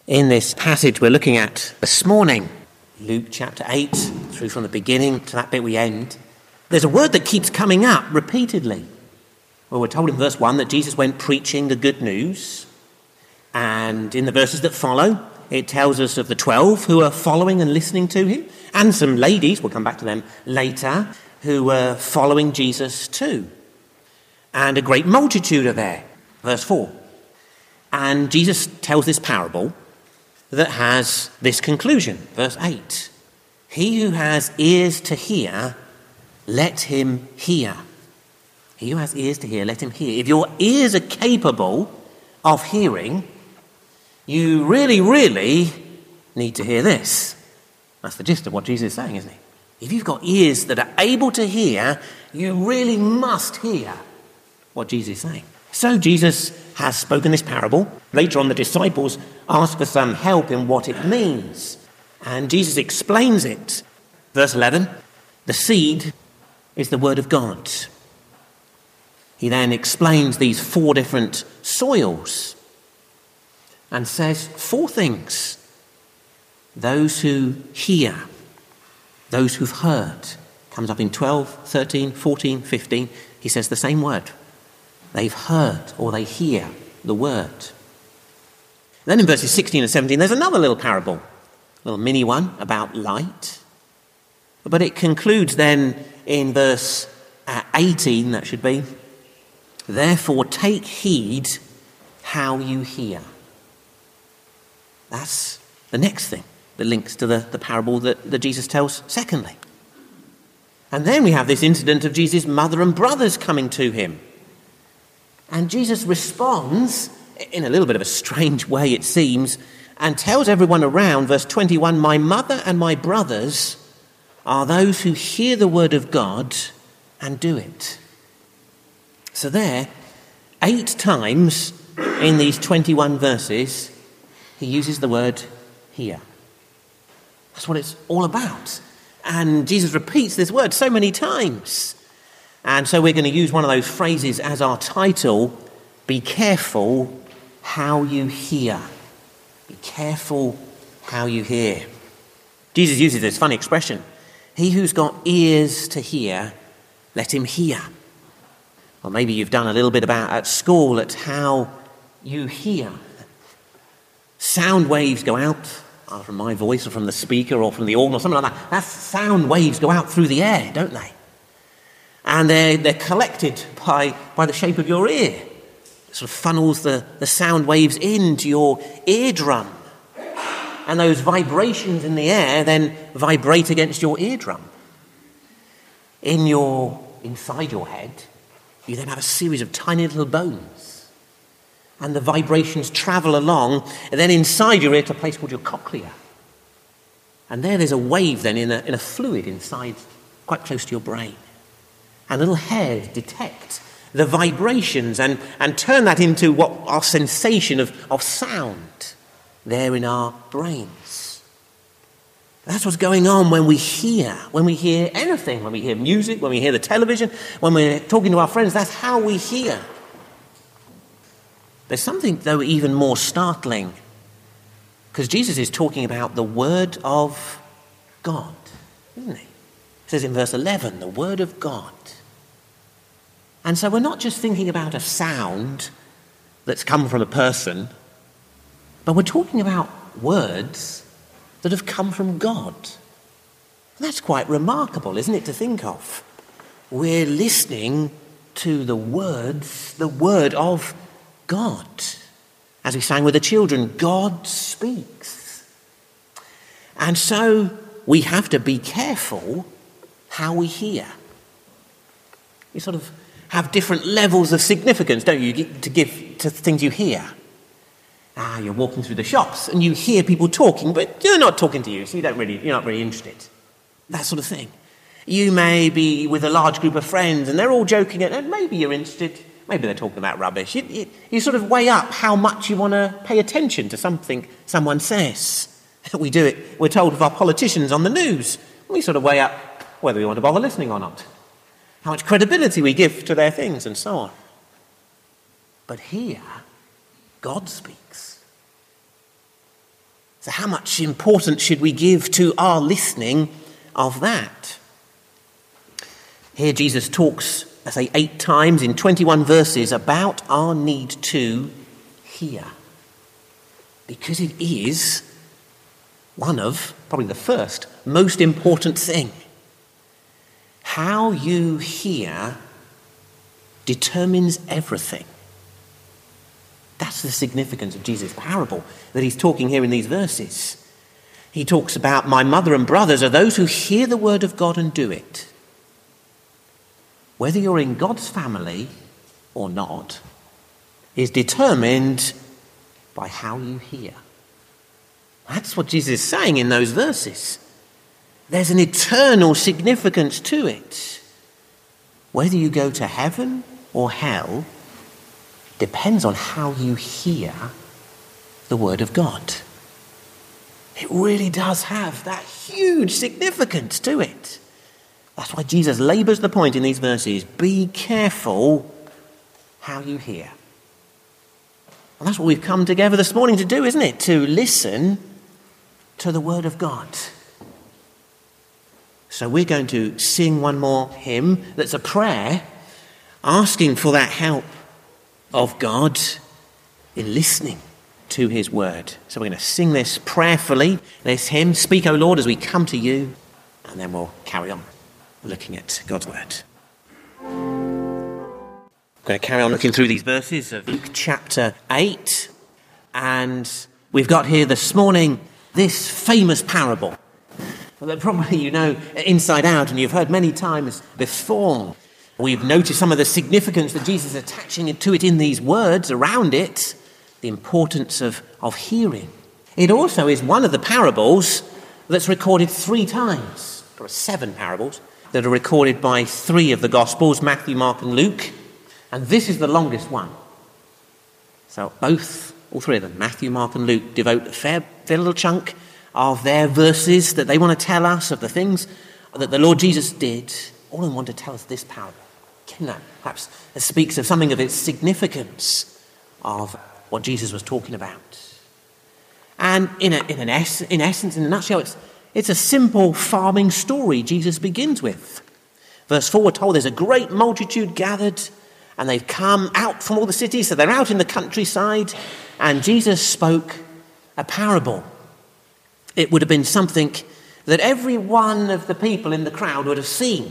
in this passage we're looking at this morning, Luke chapter 8, through from the beginning to that bit we end, there's a word that keeps coming up repeatedly. Well, we're told in verse 1 that Jesus went preaching the good news, and in the verses that follow, it tells us of the 12 who are following and listening to him, and some ladies, we'll come back to them later, who were following Jesus too. And a great multitude are there, verse 4. And Jesus tells this parable that has this conclusion, verse 8. He who has ears to hear, let him hear. He who has ears to hear, let him hear. If your ears are capable of hearing, you really, really need to hear this. That's the gist of what Jesus is saying, isn't it? If you've got ears that are able to hear, you really must hear what Jesus is saying. So Jesus has spoken this parable. Later on, the disciples ask for some help in what it means. And Jesus explains it. Verse 11, the seed is the word of God. He then explains these 4 different soils and says 4 things. Those who hear, those who've heard. Comes up in 12, 13, 14, 15. He says the same word. They've heard or they hear the word. Then in verses 16 and 17, there's another little parable, a little mini one about light. But it concludes then in verse 18, that should be, therefore take heed how you hear. That's the next thing that links to the parable that Jesus tells secondly. And then we have this incident of Jesus' mother and brothers coming to him. And Jesus responds, in a little bit of a strange way it seems, and tells everyone around, verse 21, my mother and my brothers are those who hear the word of God and do it. So there, 8 times in these 21 verses, he uses the word hear. That's what it's all about. And Jesus repeats this word so many times. And so we're going to use one of those phrases as our title, be careful how you hear. Be careful how you hear. Jesus uses this funny expression, he who's got ears to hear, let him hear. Or maybe you've done a little bit about at school at how you hear. Sound waves go out, either from my voice or from the speaker or from the organ or something like that. That sound waves go out through the air, don't they? And they're collected by the shape of your ear. It sort of funnels the sound waves into your eardrum. And those vibrations in the air then vibrate against your eardrum. Inside your head, you then have a series of tiny little bones. And the vibrations travel along, and then inside your ear to a place called your cochlea. And there's a wave then in a fluid inside, quite close to your brain. And little hairs detect the vibrations and turn that into what our sensation of sound there in our brains. That's what's going on when we hear anything, when we hear music, when we hear the television, when we're talking to our friends, that's how we hear. There's something, though, even more startling, because Jesus is talking about the word of God, isn't he? It says in verse 11, the word of God. And so we're not just thinking about a sound that's come from a person, but we're talking about words that have come from God. And that's quite remarkable, isn't it, to think of? We're listening to the word of God. As we sang with the children, God speaks. And so we have to be careful how we hear. You sort of have different levels of significance, don't you, to give to things you hear. You're walking through the shops and you hear people talking, but they're not talking to you, so you're not really interested. That sort of thing. You may be with a large group of friends and they're all joking and maybe you're interested. Maybe they're talking about rubbish. You sort of weigh up how much you want to pay attention to something someone says. We do it, we're told of our politicians on the news. We sort of weigh up whether we want to bother listening or not. How much credibility we give to their things and so on. But here, God speaks. So how much importance should we give to our listening of that? Here Jesus talks, I say 8 times in 21 verses, about our need to hear. Because it is one of, probably the first, most important thing. How you hear determines everything. That's the significance of Jesus' parable that he's talking here in these verses. He talks about my mother and brothers are those who hear the word of God and do it. Whether you're in God's family or not is determined by how you hear. That's what Jesus is saying in those verses. There's an eternal significance to it. Whether you go to heaven or hell depends on how you hear the word of God. It really does have that huge significance to it. That's why Jesus labours the point in these verses. Be careful how you hear. And that's what we've come together this morning to do, isn't it? To listen to the word of God. So we're going to sing one more hymn that's a prayer asking for that help of God in listening to his word. So we're going to sing this prayerfully, this hymn, Speak, O Lord, as we come to you, and then we'll carry on looking at God's word. I'm going to carry on looking through these verses of Luke chapter 8, and we've got here this morning this famous parable that probably you know inside out and you've heard many times before. We've noticed some of the significance that Jesus is attaching to it in these words around it, the importance of hearing. It also is one of the parables that's recorded 3 times. There are 7 parables that are recorded by 3 of the Gospels, Matthew, Mark and Luke. And this is the longest one. So all 3 of them, Matthew, Mark and Luke, devote a fair little chunk of their verses that they want to tell us of the things that the Lord Jesus did. All of them want to tell us this parable. That perhaps speaks of something of its significance of what Jesus was talking about. And in essence, in a nutshell, it's a simple farming story Jesus begins with. Verse 4, we're told there's a great multitude gathered and they've come out from all the cities, so they're out in the countryside, and Jesus spoke a parable. It would have been something that every one of the people in the crowd would have seen.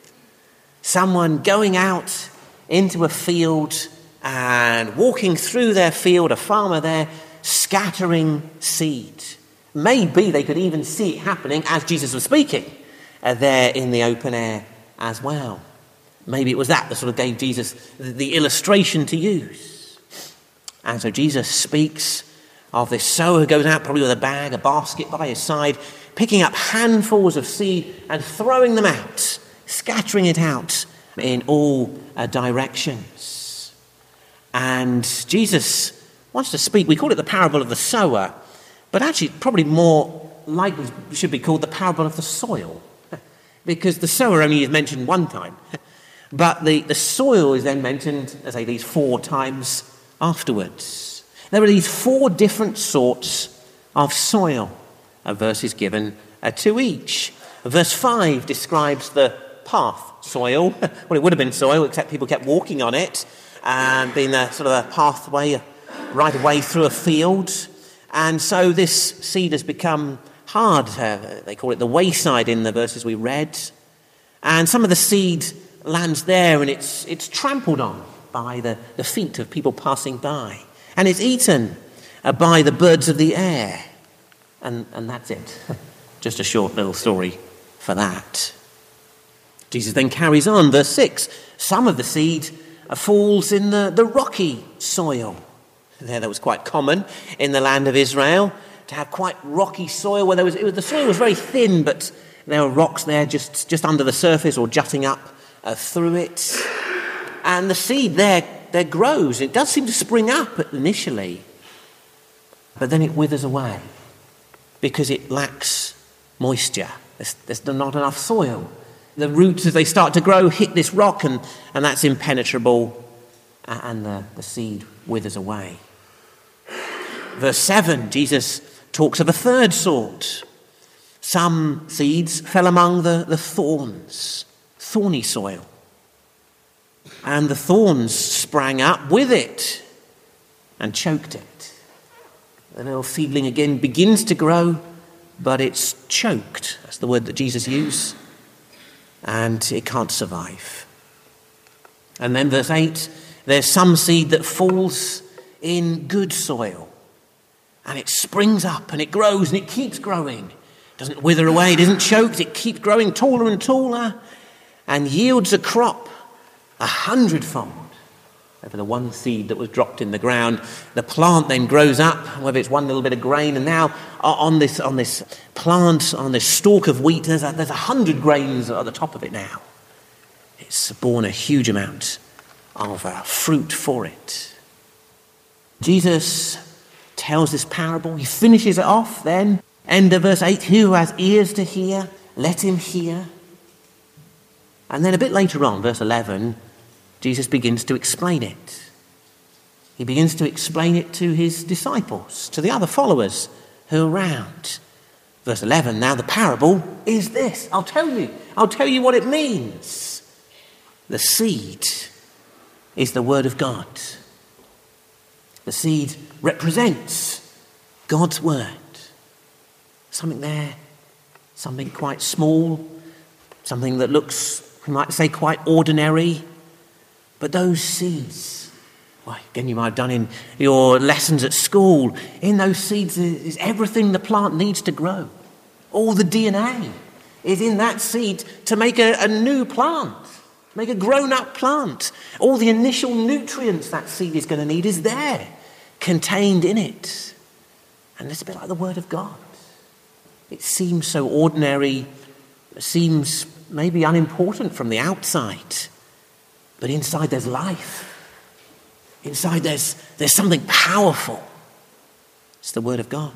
Someone going out into a field and walking through their field, a farmer there, scattering seed. Maybe they could even see it happening as Jesus was speaking there in the open air as well. Maybe it was that sort of gave Jesus the illustration to use. And so Jesus speaks of this sower who goes out probably with a basket by his side, picking up handfuls of seed and throwing them out, scattering it out in all directions. And Jesus wants to speak, we call it the parable of the sower, but actually probably more likely should be called the parable of the soil, because the sower only is mentioned 1 time, but the soil is then mentioned, as I say, these 4 times afterwards. There are these 4 different sorts of soil. A verse is given to each. Verse 5 describes the path soil. Well, it would have been soil, except people kept walking on it, and being a sort of a pathway right away through a field. And so this seed has become hard. They call it the wayside in the verses we read. And some of the seed lands there, and it's trampled on by the feet of people passing by. And it's eaten by the birds of the air. And that's it. Just a short little story for that. Jesus then carries on, verse 6. Some of the seed falls in the rocky soil. That was quite common in the land of Israel, to have quite rocky soil where the soil was very thin, but there were rocks there just under the surface or jutting up through it. And the seed there grows. It does seem to spring up initially, but then it withers away because it lacks moisture. There's not enough soil. The roots, as they start to grow, hit this rock, and that's impenetrable, and the seed withers away. Verse 7, Jesus talks of a third sort. Some seeds fell among the thorns, thorny soil. And the thorns sprang up with it and choked it. The little seedling again begins to grow, but it's choked. That's the word that Jesus used. And it can't survive. And then verse 8, there's some seed that falls in good soil. And it springs up and it grows and it keeps growing. It doesn't wither away, it isn't choked, it keeps growing taller and taller and yields a crop 100-fold over the one seed that was dropped in the ground. The plant then grows up, whether it's one little bit of grain, and now on this plant, on this stalk of wheat, there's 100 grains at the top of it now. It's borne a huge amount of fruit for it. Jesus tells this parable. He finishes it off then. End of verse 8, who has ears to hear, let him hear. And then a bit later on, verse 11, Jesus begins to explain it. He begins to explain it to his disciples, to the other followers who are around. Verse 11, now the parable is this. I'll tell you what it means. The seed is the word of God. The seed represents God's word. Something there, something quite small, something that looks, we might say, quite ordinary. But those seeds, well, again, you might have done in your lessons at school, in those seeds is everything the plant needs to grow. All the DNA is in that seed to make a new plant, make a grown-up plant. All the initial nutrients that seed is going to need is there, contained in it. And it's a bit like the Word of God. It seems so ordinary, it seems maybe unimportant from the outside, but inside there's life. Inside there's something powerful. It's the Word of God.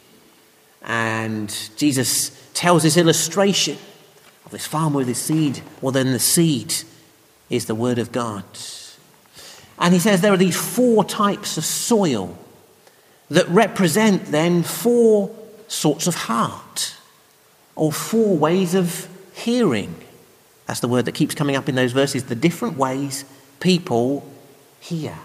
And Jesus tells this illustration of this farmer with his seed. Well, then the seed is the Word of God. And he says there are these 4 types of soil that represent then 4 sorts of heart, or 4 ways of hearing. That's the word that keeps coming up in those verses, the different ways people hear.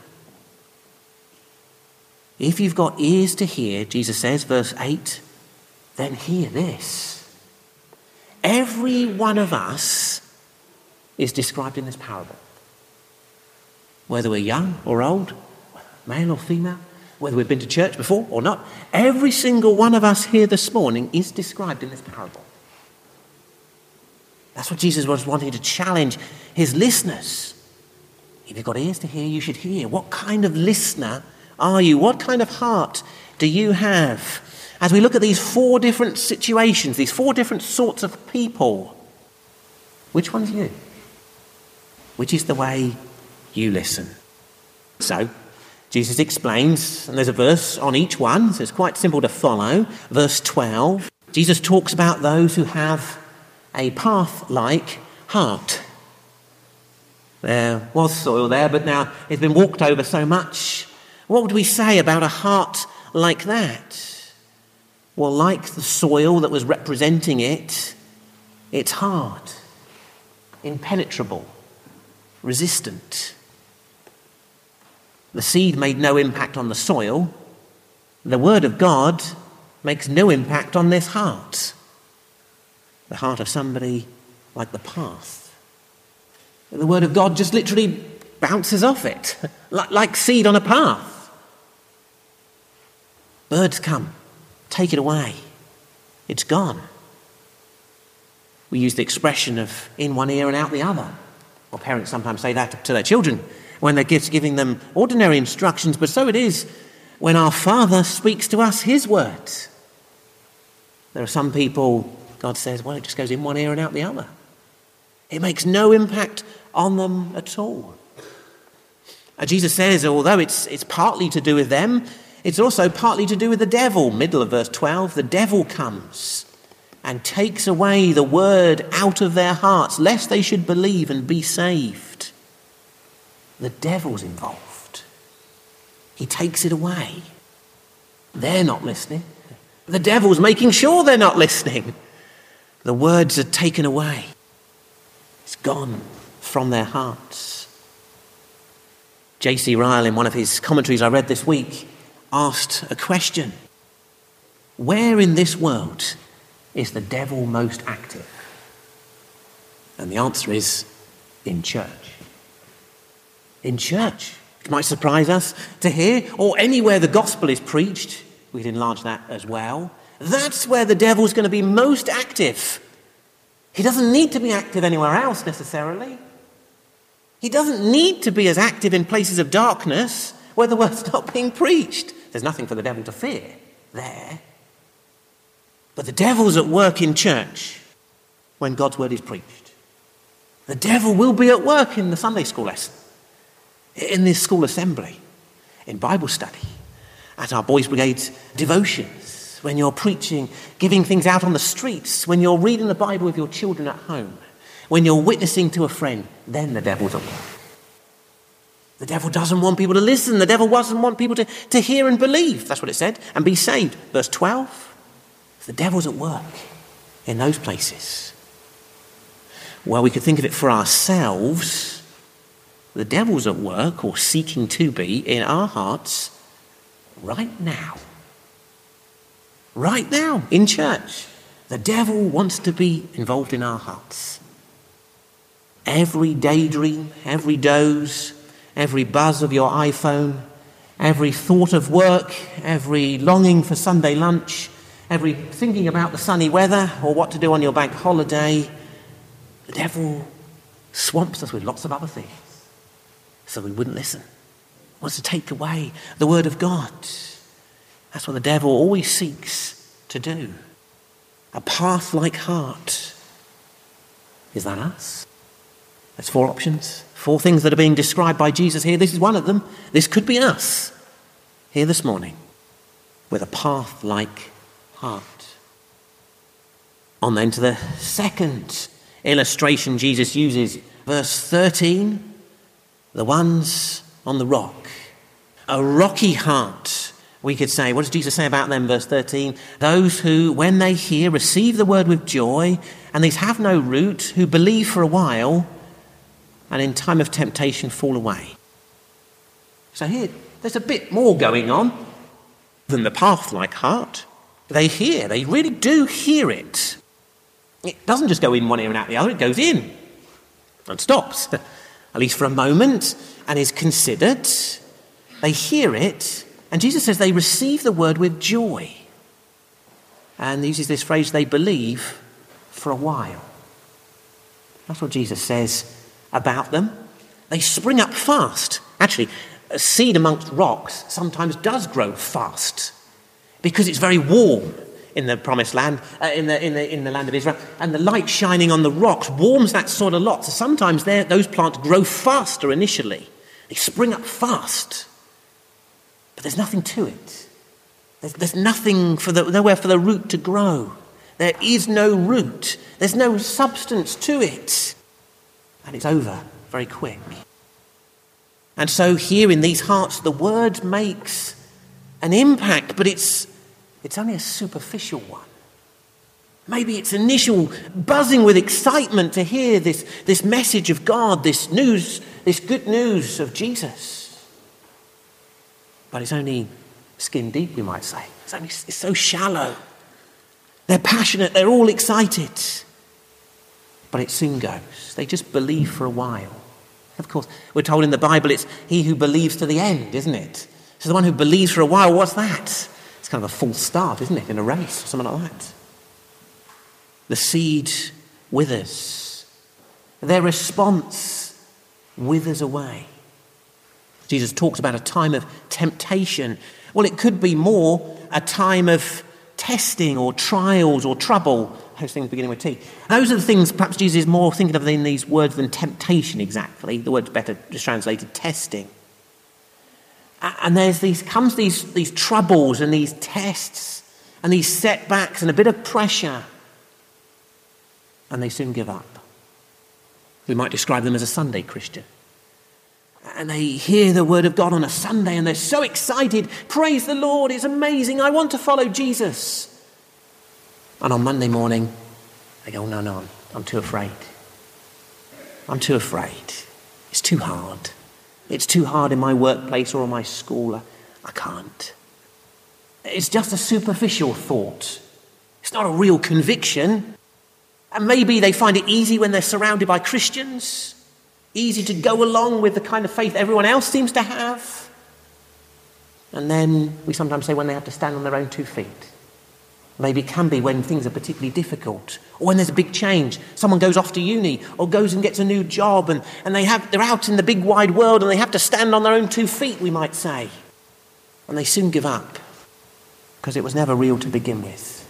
If you've got ears to hear, Jesus says, verse 8, then hear this. Every one of us is described in this parable. Whether we're young or old, male or female, whether we've been to church before or not, every single one of us here this morning is described in this parable. That's what Jesus was wanting to challenge his listeners. If you've got ears to hear, you should hear. What kind of listener are you? What kind of heart do you have? As we look at these 4 different situations, these 4 different sorts of people, which one's you? Which is the way you listen? So, Jesus explains, and there's a verse on each one, so it's quite simple to follow. Verse 12, Jesus talks about those who have a path-like heart. There was soil there, but now it's been walked over so much. What would we say about a heart like that? Well, like the soil that was representing it, it's hard, impenetrable, resistant. The seed made no impact on the soil. The Word of God makes no impact on this heart. The heart of somebody like the path. The Word of God just literally bounces off it, like seed on a path. Birds come, take it away. It's gone. We use the expression of in one ear and out the other. Well, parents sometimes say that to their children when they're giving them ordinary instructions, but so it is when our Father speaks to us his word. There are some people, God says, well, it just goes in one ear and out the other. It makes no impact on them at all. Jesus says, although it's partly to do with them, it's also partly to do with the devil. Middle of verse 12, the devil comes and takes away the word out of their hearts, lest they should believe and be saved. The devil's involved. He takes it away. They're not listening. The devil's making sure they're not listening. The words are taken away. It's gone from their hearts. J.C. Ryle, in one of his commentaries I read this week, asked a question. Where in this world is the devil most active? And the answer is in church. In church. It might surprise us to hear, or anywhere the gospel is preached, we'd enlarge that as well. That's where the devil's going to be most active. He doesn't need to be active anywhere else necessarily. He doesn't need to be as active in places of darkness where the word's not being preached. There's nothing for the devil to fear there. But the devil's at work in church when God's word is preached. The devil will be at work in the Sunday school lesson, in this school assembly, in Bible study, at our Boys Brigade devotions, when you're preaching, giving things out on the streets, when you're reading the Bible with your children at home, when you're witnessing to a friend, then the devil's at work. The devil doesn't want people to listen. The devil doesn't want people to hear and believe. That's what it said. And be saved. Verse 12. The devil's at work in those places. Well, we could think of it for ourselves. The devil's at work, or seeking to be, in our hearts right now. Right now, in church. The devil wants to be involved in our hearts. Every daydream, every doze, every buzz of your iPhone, every thought of work, every longing for Sunday lunch, every thinking about the sunny weather or what to do on your bank holiday, the devil swamps us with lots of other things so we wouldn't listen. Wants to take away the word of God. That's what the devil always seeks to do. A path-like heart. Is that us? There's 4 options, 4 things that are being described by Jesus here. This is one of them. This could be us here this morning with a path-like heart. On then to the second illustration Jesus uses, verse 13, the ones on the rock. A rocky heart, we could say. What does Jesus say about them, verse 13? Those who, when they hear, receive the word with joy, and these have no root, who believe for a while, and in time of temptation fall away. So here, there's a bit more going on than the path-like heart. They hear, they really do hear it. It doesn't just go in one ear and out the other, it goes in and stops, at least for a moment, and is considered. They hear it, and Jesus says they receive the word with joy. And he uses this phrase, they believe for a while. That's what Jesus says about them. They spring up fast. Actually, a seed amongst rocks sometimes does grow fast because it's very warm in the promised land, in the land of Israel, and the light shining on the rocks warms that sort of lot. So sometimes those plants grow faster initially. They spring up fast, but there's nothing to it. There's nothing nowhere for the root to grow. There is no root. There's no substance to it. And it's over very quick. And so here in these hearts, the word makes an impact, but it's only a superficial one. Maybe it's initial buzzing with excitement to hear this message of God, this good news of Jesus. But it's only skin deep, you might say. It's so shallow. They're passionate, they're all excited. But it soon goes. They just believe for a while. Of course, we're told in the Bible it's he who believes to the end, isn't it? So the one who believes for a while, what's that? It's kind of a false start, isn't it, in a race or something like that. The seed withers. Their response withers away. Jesus talks about a time of temptation. Well, it could be more a time of testing or trials or trouble. Those things beginning with T. Those are the things perhaps Jesus is more thinking of in these words than temptation exactly. The word's better just translated testing. And there's these troubles and these tests and these setbacks and a bit of pressure. And they soon give up. We might describe them as a Sunday Christian. And they hear the word of God on a Sunday and they're so excited. Praise the Lord, it's amazing. I want to follow Jesus. And on Monday morning, they go, no, I'm too afraid. I'm too afraid. It's too hard. It's too hard in my workplace or in my school. I can't. It's just a superficial thought. It's not a real conviction. And maybe they find it easy when they're surrounded by Christians, easy to go along with the kind of faith everyone else seems to have. And then we sometimes say when they have to stand on their own 2 feet. Maybe it can be when things are particularly difficult, or when there's a big change. Someone goes off to uni or goes and gets a new job, and they're out in the big wide world and they have to stand on their own 2 feet, we might say. And they soon give up because it was never real to begin with.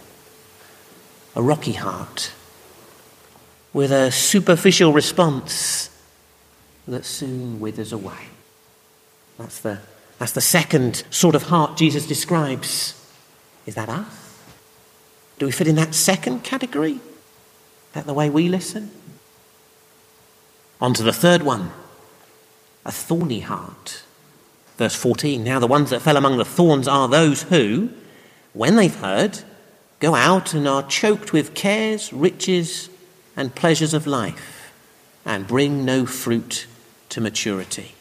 A rocky heart with a superficial response that soon withers away. That's the second sort of heart Jesus describes. Is that us? Do we fit in that second category? Is that the way we listen? On to the third one. A thorny heart. Verse 14. Now the ones that fell among the thorns are those who, when they've heard, go out and are choked with cares, riches, and pleasures of life, and bring no fruit to maturity.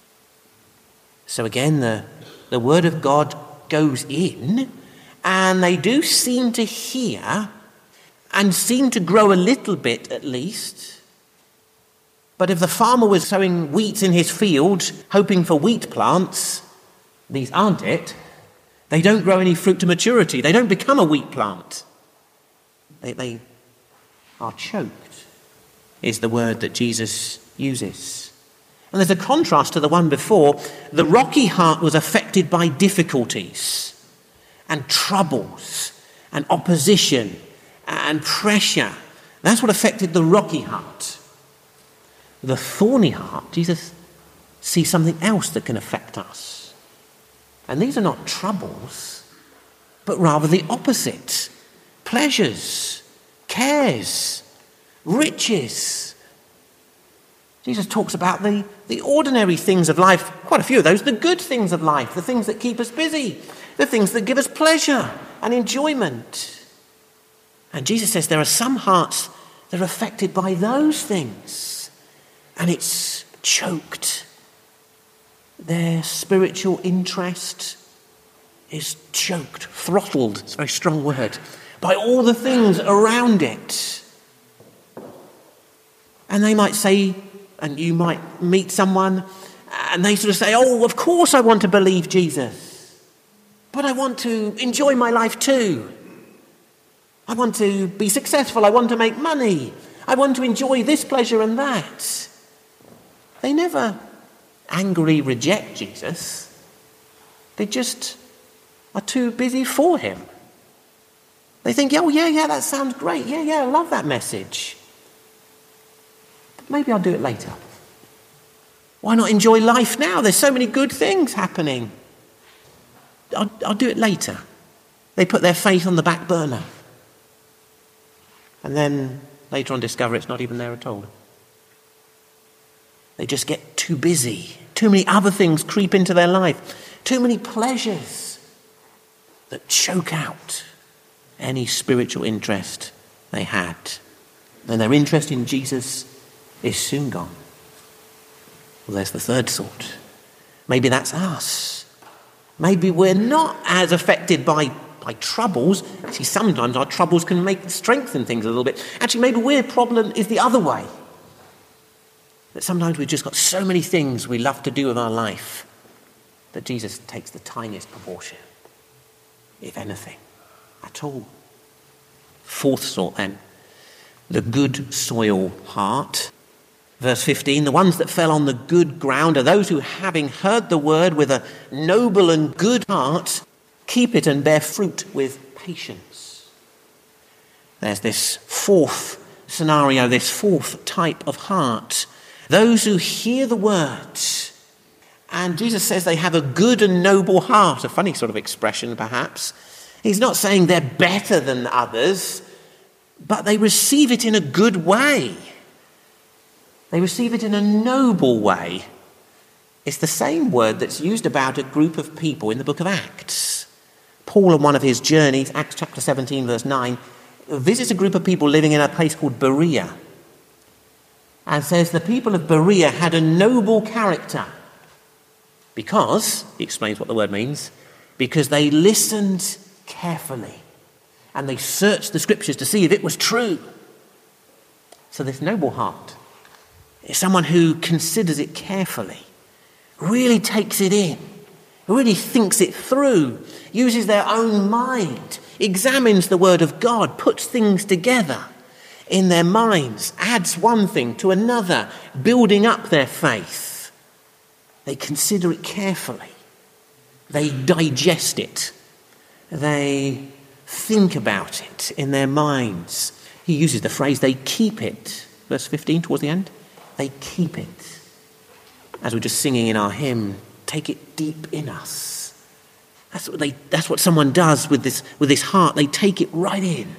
So again, the word of God goes in, and they do seem to hear and seem to grow a little bit at least. But if the farmer was sowing wheat in his field, hoping for wheat plants, these aren't it. They don't grow any fruit to maturity. They don't become a wheat plant. They are choked, is the word that Jesus uses. And there's a contrast to the one before. The rocky heart was affected by difficulties and troubles and opposition and pressure. That's what affected the rocky heart. The thorny heart, Jesus sees something else that can affect us. And these are not troubles, but rather the opposite. Pleasures, cares, riches. Jesus talks about the ordinary things of life, quite a few of those, the good things of life, the things that keep us busy, the things that give us pleasure and enjoyment. And Jesus says there are some hearts that are affected by those things, and it's choked. Their spiritual interest is choked, throttled, it's a very strong word, by all the things around it. And they might say, and you might meet someone, and they sort of say, oh, of course I want to believe Jesus, but I want to enjoy my life too. I want to be successful, I want to make money, I want to enjoy this pleasure and that. They never angrily reject Jesus. They just are too busy for him. They think, oh yeah, that sounds great. Yeah, I love that message. But maybe I'll do it later. Why not enjoy life now? There's so many good things happening. I'll do it later. They put their faith on the back burner. And then later on discover it's not even there at all. They just get too busy. Too many other things creep into their life. Too many pleasures that choke out any spiritual interest they had. And their interest in Jesus is soon gone. Well, there's the third sort. Maybe that's us. Maybe we're not as affected by troubles. Actually, sometimes our troubles can strengthen things a little bit. Actually, maybe our problem is the other way. That sometimes we've just got so many things we love to do with our life that Jesus takes the tiniest proportion, if anything, at all. Fourth sort then, the good soil heart. Verse 15, the ones that fell on the good ground are those who, having heard the word with a noble and good heart, keep it and bear fruit with patience. There's this fourth scenario, this fourth type of heart. Those who hear the word, and Jesus says they have a good and noble heart, a funny sort of expression perhaps. He's not saying they're better than others, but they receive it in a good way. They receive it in a noble way. It's the same word that's used about a group of people in the book of Acts. Paul, on one of his journeys, Acts chapter 17, verse 9, visits a group of people living in a place called Berea and says the people of Berea had a noble character because, he explains what the word means, because they listened carefully and they searched the scriptures to see if it was true. So this noble heart is someone who considers it carefully, really takes it in, really thinks it through, uses their own mind, examines the word of God, puts things together in their minds, adds one thing to another, building up their faith. They consider it carefully. They digest it. They think about it in their minds. He uses the phrase, they keep it. Verse 15, towards the end. They keep it. As we're just singing in our hymn, take it deep in us. That's what someone does with this heart. They take it right in.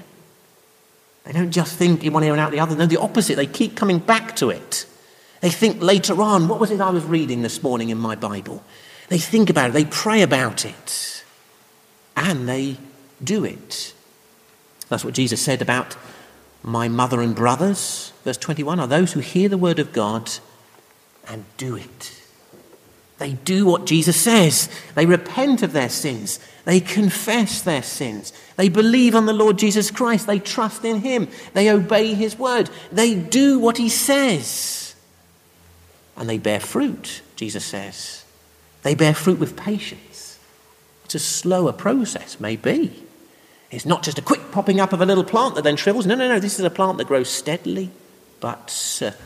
They don't just think in one ear and out the other. No, the opposite. They keep coming back to it. They think later on, what was it I was reading this morning in my Bible? They think about it. They pray about it. And they do it. That's what Jesus said about my mother and brothers. Verse 21 are those who hear the word of God and do it. They do what Jesus says. They repent of their sins. They confess their sins. They believe on the Lord Jesus Christ. They trust in him. They obey his word. They do what he says. And they bear fruit, Jesus says. They bear fruit with patience. It's a slower process, maybe. It's not just a quick popping up of a little plant that then shrivels. No. This is a plant that grows steadily but certainly.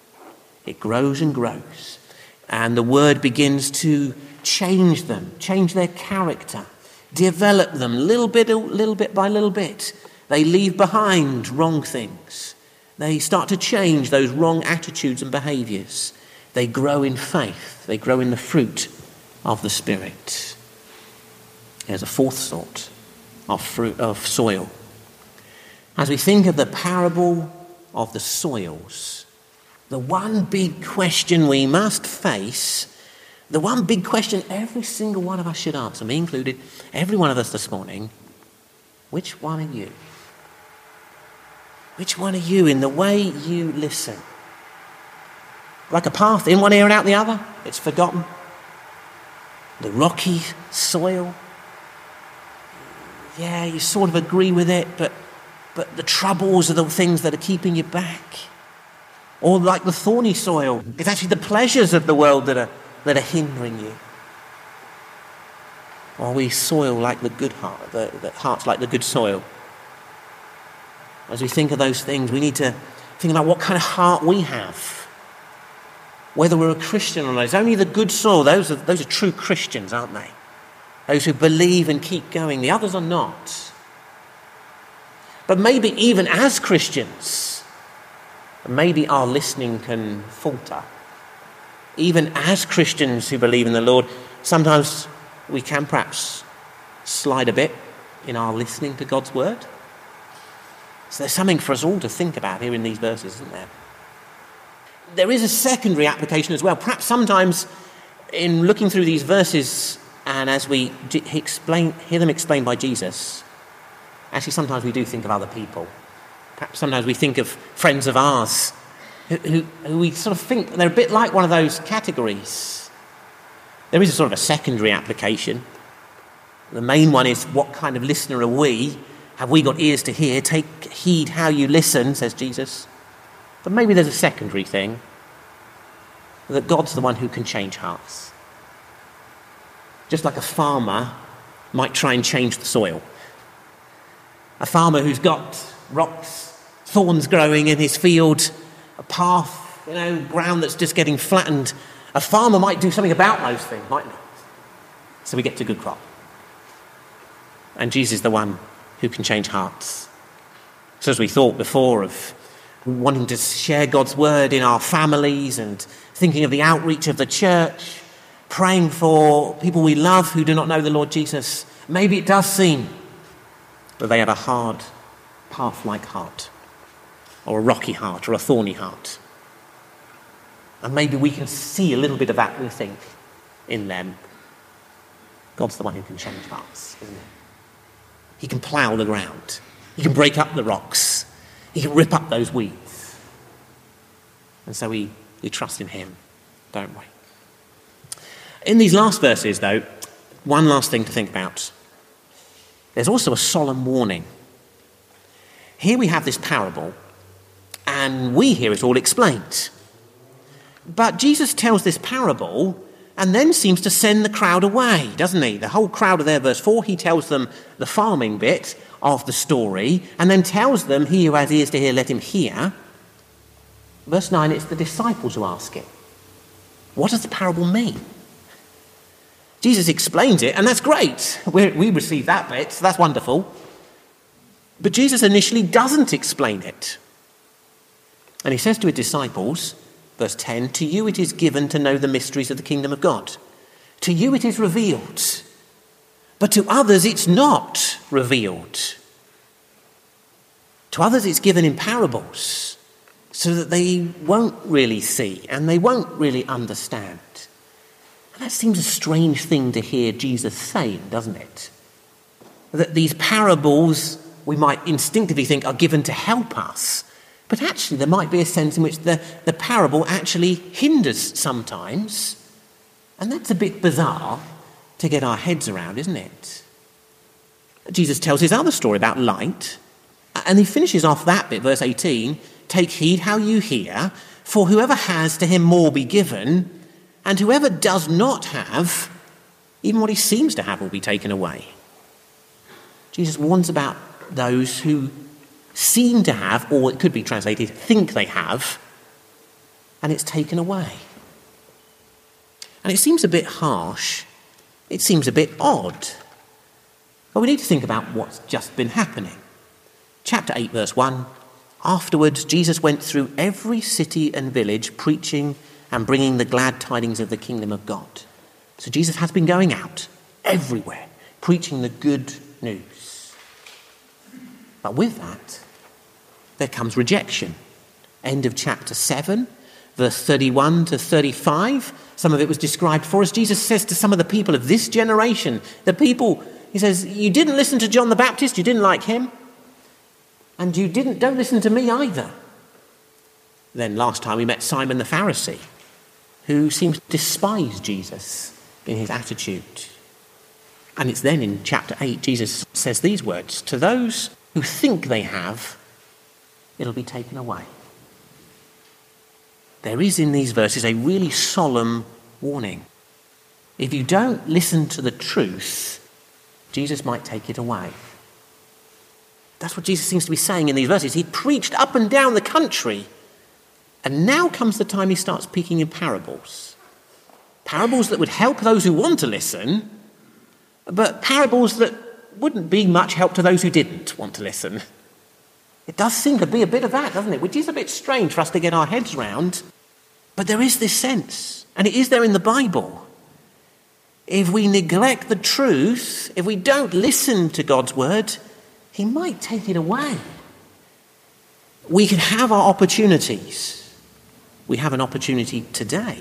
It grows and grows. And the word begins to change them, change their character, develop them little bit by little bit. They leave behind wrong things. They start to change those wrong attitudes and behaviours. They grow in faith. They grow in the fruit of the Spirit. There's a fourth sort of fruit of soil. As we think of the parable of the soils, the one big question we must face, the one big question every single one of us should answer, me included, every one of us this morning, which one are you? Which one are you in the way you listen? Like a path in one ear and out the other, it's forgotten. The rocky soil, yeah, you sort of agree with it, but the troubles are the things that are keeping you back. Or like the thorny soil, it's actually the pleasures of the world that are hindering you. Or we soil like the good heart, the heart's like the good soil. As we think of those things, we need to think about what kind of heart we have. Whether we're a Christian or not. It's only the good soil. Those are true Christians, aren't they? Those who believe and keep going. The others are not. But maybe even as Christians, maybe our listening can falter. Even as Christians who believe in the Lord, sometimes we can perhaps slide a bit in our listening to God's word. So there's something for us all to think about here in these verses, isn't there? There is a secondary application as well. Perhaps sometimes in looking through these verses and as we hear them explained by Jesus, actually sometimes we do think of other people. Perhaps sometimes we think of friends of ours who we sort of think they're a bit like one of those categories. There is a sort of a secondary application. The main one is, what kind of listener are we? Have we got ears to hear? Take heed how you listen, says Jesus. But maybe there's a secondary thing, that God's the one who can change hearts. Just like a farmer might try and change the soil. A farmer who's got rocks, thorns growing in his field, a path, ground that's just getting flattened. A farmer might do something about those things, mightn't he? So we get to good crop. And Jesus is the one who can change hearts. So as we thought before of wanting to share God's word in our families and thinking of the outreach of the church, praying for people we love who do not know the Lord Jesus, maybe it does seem that they have a hard, path-like heart, or a rocky heart, or a thorny heart. And maybe we can see a little bit of that, we think, in them. God's the one who can change hearts, isn't he? He can plough the ground. He can break up the rocks. He can rip up those weeds. And so we trust in him, don't we? In these last verses, though, one last thing to think about. There's also a solemn warning. Here we have this parable, and we hear it all explained. But Jesus tells this parable and then seems to send the crowd away, doesn't he? The whole crowd are there, verse 4. He tells them the farming bit of the story and then tells them, he who has ears to hear, let him hear. Verse 9, it's the disciples who ask it. What does the parable mean? Jesus explains it, and that's great. We receive that bit, so that's wonderful. But Jesus initially doesn't explain it. And he says to his disciples, verse 10, to you it is given to know the mysteries of the kingdom of God. To you it is revealed, but to others it's not revealed. To others it's given in parables, so that they won't really see and they won't really understand. And that seems a strange thing to hear Jesus saying, doesn't it? That these parables, we might instinctively think, are given to help us. But actually there might be a sense in which the parable actually hinders sometimes. And that's a bit bizarre to get our heads around, isn't it? Jesus tells his other story about light. And he finishes off that bit, verse 18, take heed how you hear, for whoever has, to him more will be given, and whoever does not have, even what he seems to have will be taken away. Jesus warns about those who seem to have, or it could be translated, think they have, and it's taken away. And it seems a bit harsh. It seems a bit odd. But we need to think about what's just been happening. Chapter 8, verse 1. Afterwards, Jesus went through every city and village, preaching and bringing the glad tidings of the kingdom of God. So Jesus has been going out everywhere, preaching the good news. But with that, there comes rejection. End of chapter 7, verse 31 to 35. Some of it was described for us. Jesus says to some of the people of this generation, the people, he says, you didn't listen to John the Baptist, you didn't like him, and you don't listen to me either. Then last time we met Simon the Pharisee, who seems to despise Jesus in his attitude. And it's then in chapter 8, Jesus says these words, to those who think they have, it'll be taken away. There is in these verses a really solemn warning. If you don't listen to the truth, Jesus might take it away. That's what Jesus seems to be saying in these verses. He preached up and down the country, and now comes the time he starts speaking in parables. Parables that would help those who want to listen, but parables that wouldn't be much help to those who didn't want to listen. It does seem to be a bit of that, doesn't it? Which is a bit strange for us to get our heads round. But there is this sense, and it is there in the Bible. If we neglect the truth, if we don't listen to God's word, he might take it away. We can have our opportunities. We have an opportunity today.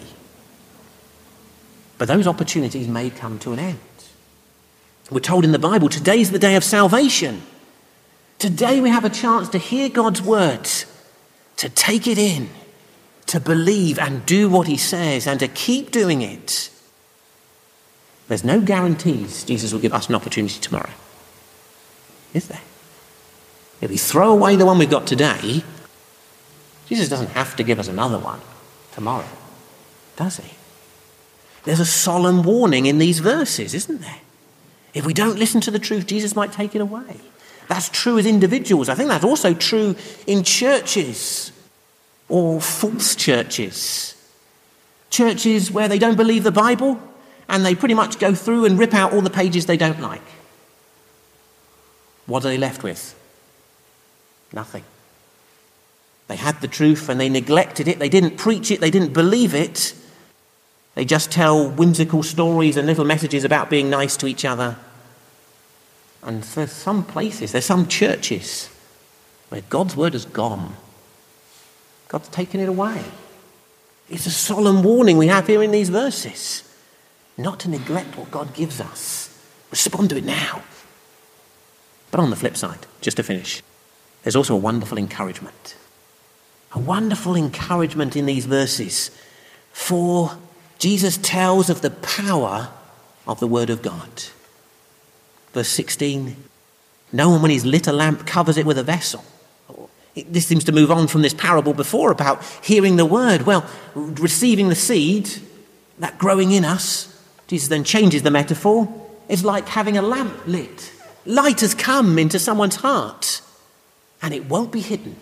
But those opportunities may come to an end. We're told in the Bible, today's the day of salvation. Today we have a chance to hear God's word, to take it in, to believe and do what he says, and to keep doing it. There's no guarantees Jesus will give us an opportunity tomorrow. Is there? If we throw away the one we've got today, Jesus doesn't have to give us another one tomorrow, does he? There's a solemn warning in these verses, isn't there? If we don't listen to the truth, Jesus might take it away. That's true as individuals. I think that's also true in churches or false churches. Churches where they don't believe the Bible and they pretty much go through and rip out all the pages they don't like. What are they left with? Nothing. They had the truth and they neglected it. They didn't preach it. They didn't believe it. They just tell whimsical stories and little messages about being nice to each other. And there's some places, there's some churches where God's word has gone. God's taken it away. It's a solemn warning we have here in these verses. Not to neglect what God gives us. Respond to it now. But on the flip side, just to finish, there's also a wonderful encouragement. A wonderful encouragement in these verses. For Jesus tells of the power of the word of God. Verse 16, no one when he's lit a lamp covers it with a vessel. This seems to move on from this parable before about hearing the word. Well, receiving the seed, that growing in us, Jesus then changes the metaphor. It's like having a lamp lit. Light has come into someone's heart, and it won't be hidden.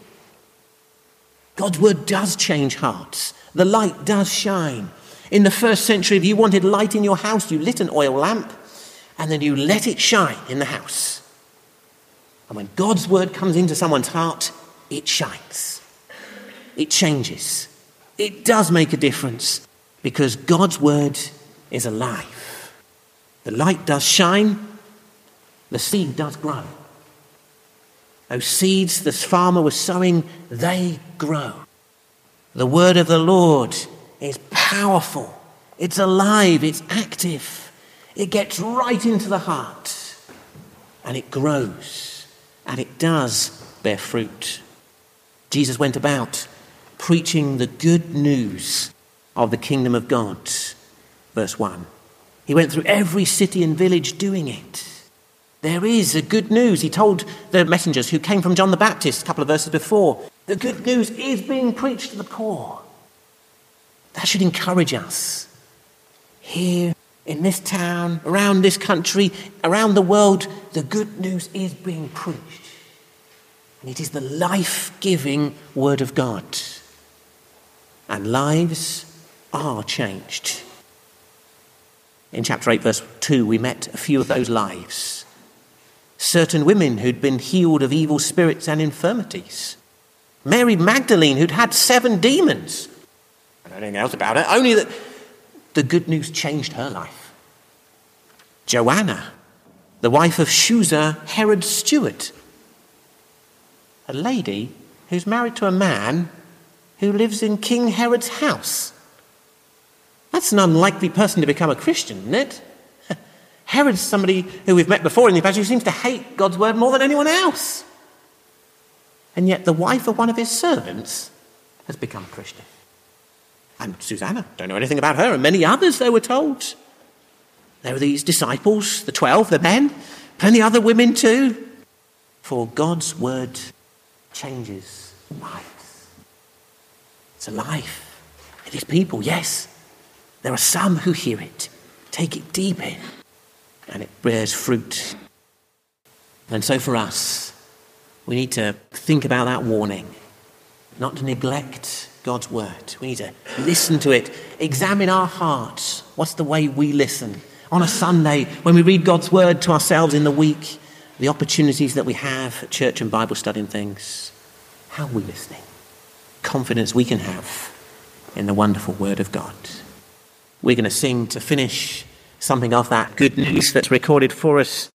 God's word does change hearts. The light does shine. In the first century, if you wanted light in your house, you lit an oil lamp, and then you let it shine in the house. And when God's word comes into someone's heart, it shines. It changes. It does make a difference because God's word is alive. The light does shine. The seed does grow. Those seeds the farmer was sowing, they grow. The word of the Lord is powerful. It's alive. It's active. It gets right into the heart. And it grows. And it does bear fruit. Jesus went about preaching the good news of the kingdom of God. Verse 1. He went through every city and village doing it. There is a good news. He told the messengers who came from John the Baptist a couple of verses before, the good news is being preached to the poor. That should encourage us. Here, in this town, around this country, around the world, the good news is being preached. And it is the life-giving word of God. And lives are changed. In chapter 8, verse 2, we met a few of those lives. Certain women who'd been healed of evil spirits and infirmities. Mary Magdalene, who'd had 7 demons. I don't know anything else about her, only that the good news changed her life. Joanna, the wife of Chuza, Herod's steward. A lady who's married to a man who lives in King Herod's house. That's an unlikely person to become a Christian, isn't it? Herod's somebody who we've met before in the past who seems to hate God's word more than anyone else. And yet the wife of one of his servants has become a Christian. And Susanna, don't know anything about her, and many others, they were told. There were these disciples, the 12, the men, plenty other women too. For God's word changes lives. It's alive. It is people, yes. There are some who hear it, take it deep in, and it bears fruit. And so for us, we need to think about that warning, not to neglect God's word. We need to listen to it, examine our hearts. What's the way we listen? On a Sunday, when we read God's word to ourselves in the week, the opportunities that we have at church and Bible study and things. How are we listening? Confidence we can have in the wonderful word of God. We're going to sing to finish something of that good news that's recorded for us